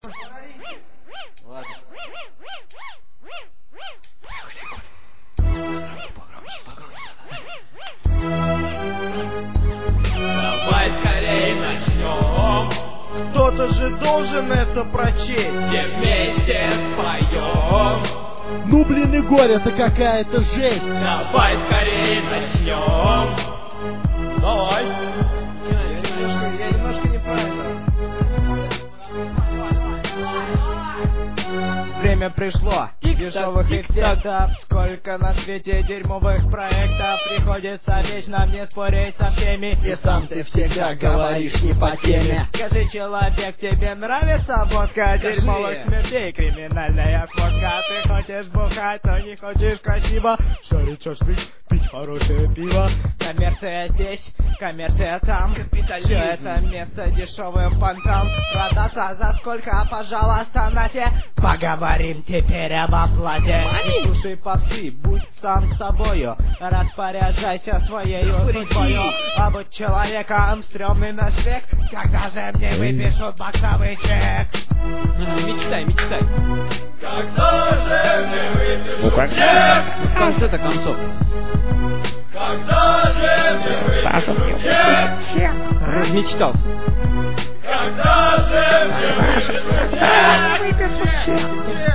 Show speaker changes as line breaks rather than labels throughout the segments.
Ладно.
Давай скорее начнем.
Кто-то же должен это прочесть.
Все вместе споем.
Ну блин и горе, это какая-то жесть.
Давай скорее начнем. Давай.
Я немножко неправильно. Время пришло дешевых эффектов. Сколько на свете дерьмовых проектов. Приходится вечно мне спорить со всеми.
И сам ты всегда говоришь не по теме.
Скажи, человек, тебе нравится водка? Дерьмовых смертей, криминальная сходка. Ты хочешь бухать, но не хочешь красиво. Жарить шашлык, пить хорошее пиво. Коммерция здесь, коммерция там. Все это место дешевым понтам. Продаться за сколько, пожалуйста, нате. Поговорим теперь об оплате. Не слушай попсы, будь сам собою. Распоряжайся своей судьбою. А будь человеком, стрёмный наш век. Когда же мне выпишут боксовый чек?
Мечтай, мечтай.
Когда же мне выпишут чек?
В конце-то концов.
Когда же мне выпишут чек?
Размечтался.
Когда же мне выпишут чек?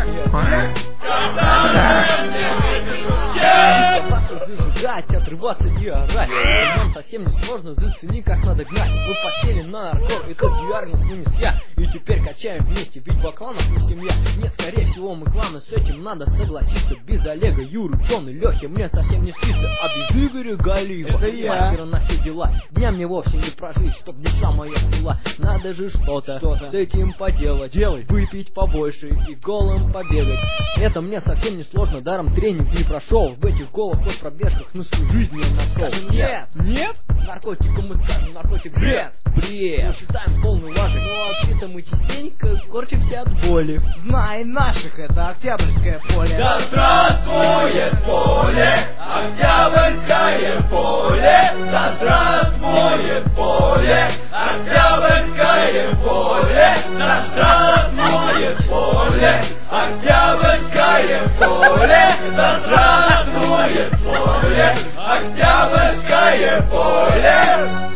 Когда же мне выпишут чек?
Зажигать, отрываться и орать. Нам совсем не сложно, зацени, как надо гнать. Мы потели на наркор, и тот диагноз вынес я. И теперь качаем вместе, ведь по кланов мы семья. Нет, скорее всего мы кланы, с этим надо согласиться. Без Олега, Юры, Джон и Лехи мне совсем не спится. А без Игоря Галиева,
это я.
мастера на все дела. Дня мне вовсе не прожить, чтоб душа моя цела. Надо же что-то с этим поделать. Выпить побольше и голым побегать. Это мне совсем не сложно, даром тренинг не прошел. В этих голых вот пробежках на всю жизнь я нашел.
Скажем нет.
Нет? Наркотикам мы скажем, наркотик бред. Бред. Мы считаем полный лажей. Но вообще-то мы частенько корчимся от боли.
Знай наших, это Октябрьское поле.
Да здравствует поле, Октябрьское поле. Да здравствует поле, Октябрьское поле. Да здравствует поле, Октябрьское поле. Да здравствует поле, Октябрьское поле.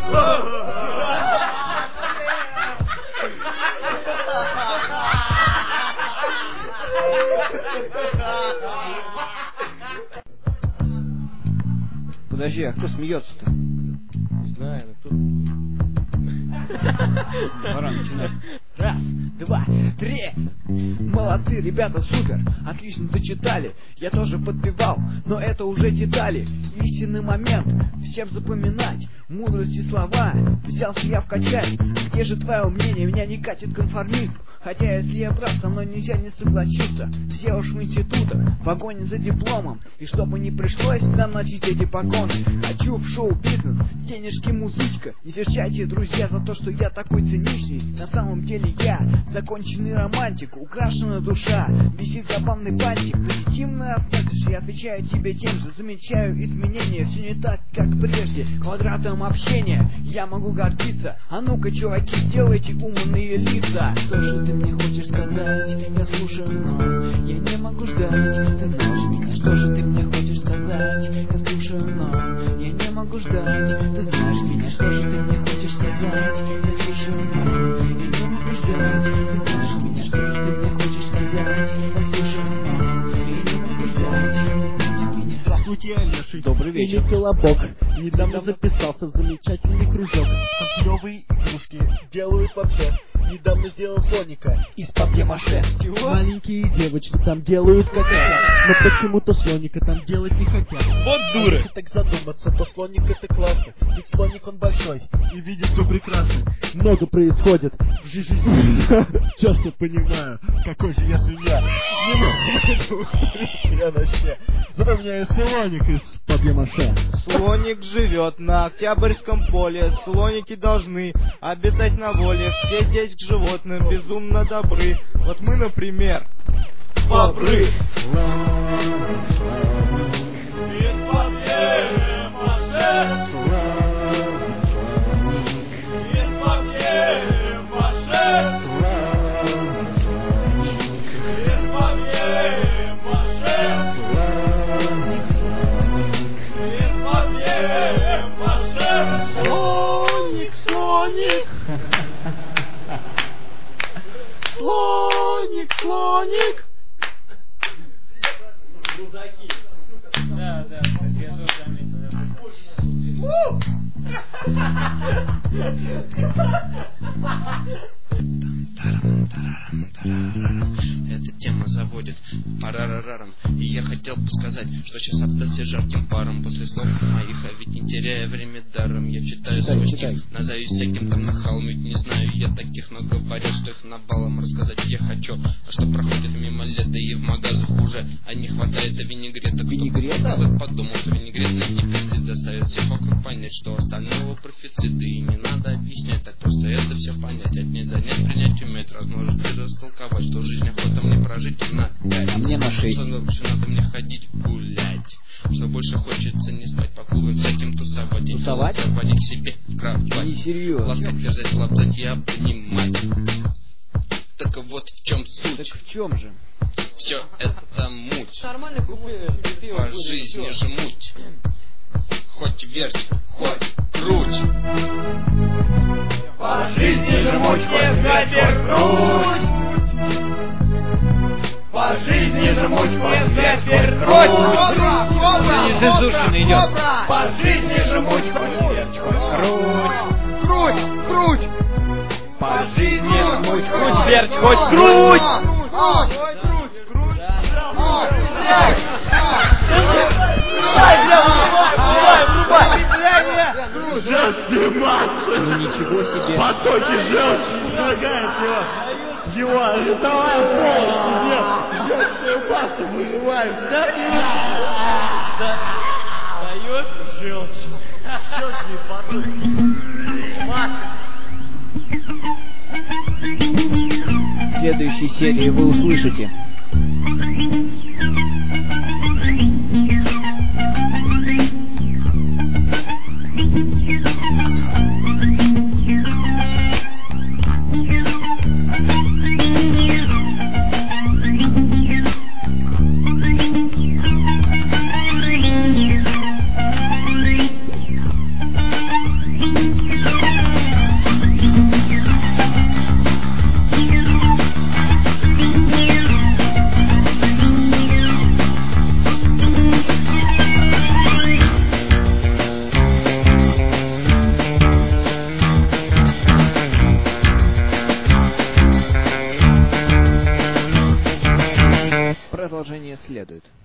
Подожди, а кто смеется-то?
Не знаю, но кто...
Пора начинать.
Раз, два, три.
Молодцы, ребята, супер, отлично дочитали. Я тоже подпевал, но это уже детали. Истинный момент, всем запоминать. Мудрость и слова, взялся я вкачать. Где же твое мнение, меня не катит конформизм. Хотя если я прав, со мной нельзя не согласиться. Все уж в институтах, в погоне за дипломом. И чтобы не пришлось доносить эти погоны, хочу в шоу-бизнес, денежки, музычка. Не серчайте, друзья, за то, что я такой циничный. На самом деле я законченный романтик, украшенная душа, висит забавный бантик. Позитивно относишь, я отвечаю тебе тем же. Замечаю изменения, все не так, как прежде. Квадратом общения я могу гордиться. А ну-ка, чуваки, сделайте умные лица. Что же ты мне хочешь сказать? Я слушаю, но я не могу ждать. Ты знаешь меня, что же ты мне хочешь сказать? Я слушаю, но я не могу ждать. Ты знаешь меня, что же ты мне хочешь сказать? Я слушаю, но я не могу ждать. Ты знаешь меня, что же ты мне хочешь сказать? Я слушаю, но я не могу ждать.
Здравствуйте, я Леший.
Добрый вечер.
Или Колобок. Недавно записался в замечательный кружок. Там клевые игрушки делают вообще. Недавно сделал слоника
из папье-маше.
Маленькие девочки там делают котят, но почему-то слоника там делать не хотят.
Вот
А
дуры.
если так задуматься, то слоник это классно. Ведь слоник он большой и видит все прекрасно. Много происходит в жизни. Часто понимаю, какой же я свинья. Не могу я вообще. Зато у меня есть слоник из папье-маше.
Слоник живет на Октябрьском поле. Слоники должны обитать на воле. Все здесь к животным безумно добры. Вот мы, например, бобры.
Слоник, слоник.
Да, я тоже заметил.
Эта тема заводит парарараром. И я хотел бы сказать, что сейчас обдастся жарким паром после слов моих, а ведь не теряя время даром. Я читаю свой стих, назовусь всяким там нахалом, ведь не знаю я таких, но говорят, что их навалом рассказать я хочу. А что проходит мимо лета и в магазах уже, а не хватает винегрета. Кто назад подумал, что винегретный дефицит заставит всех вокруг понять, что остального профицита. И не надо объяснять, так просто это все понять. Отнять, занять, принять, уметь, размножить и растолковать, что жизнь охота мне прожить и на 5.
Мне на 6.
Что больше надо мне ходить гулять, что больше хочется не спать по клубам всяким тусовать, и заводить к себе в кровать,
Несерьезно.
ласкать, держать, лапзать и обнимать. Так вот в чем суть.
Так в чем же?
Все это муть.
Нормально купи.
По жизни же муть. Хоть верть, хоть круть.
По жизни же муть, хоть круть. По жизни же муть, хоть круть.
Незазушенный идет.
По жизни же муть, хоть круть.
Круть.
По жизни же муть,
Хоть верть, хоть
Круть.
Ну ничего себе.
Потоки желчи излагают его рядовая полость. Желчную пасту вызываем.
даешь желчь.
Желчные потоки.
В следующей серии вы услышите. Продолжение следует.